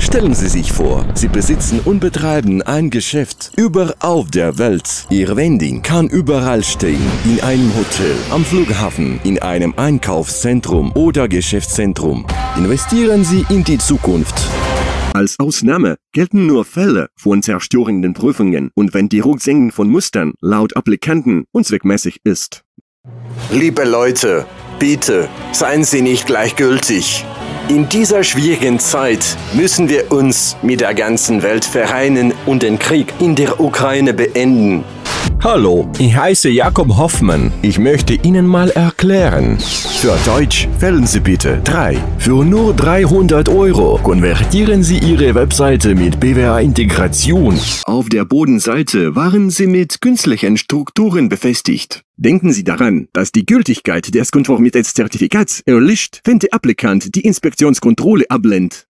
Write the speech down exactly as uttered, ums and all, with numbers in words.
Stellen Sie sich vor, Sie besitzen und betreiben ein Geschäft überall auf der Welt. Ihr Vending kann überall stehen, in einem Hotel, am Flughafen, in einem Einkaufszentrum oder Geschäftszentrum. Investieren Sie in die Zukunft. Als Ausnahme gelten nur Fälle von zerstörenden Prüfungen und wenn die Rücksenken von Mustern laut Applikanten unzweckmäßig ist. Liebe Leute, bitte, seien Sie nicht gleichgültig. In dieser schwierigen Zeit müssen wir uns mit der ganzen Welt vereinen und den Krieg in der Ukraine beenden. Hallo, ich heiße Jakob Hoffmann. Ich möchte Ihnen mal erklären. Für Deutsch wählen Sie bitte drei. Für nur dreihundert Euro konvertieren Sie Ihre Webseite mit B W A-Integration. Auf der Bodenseite waren Sie mit künstlichen Strukturen befestigt. Denken Sie daran, dass die Gültigkeit des Konformitätszertifikats erlischt, wenn der Applikant die Inspektionskontrolle ablehnt.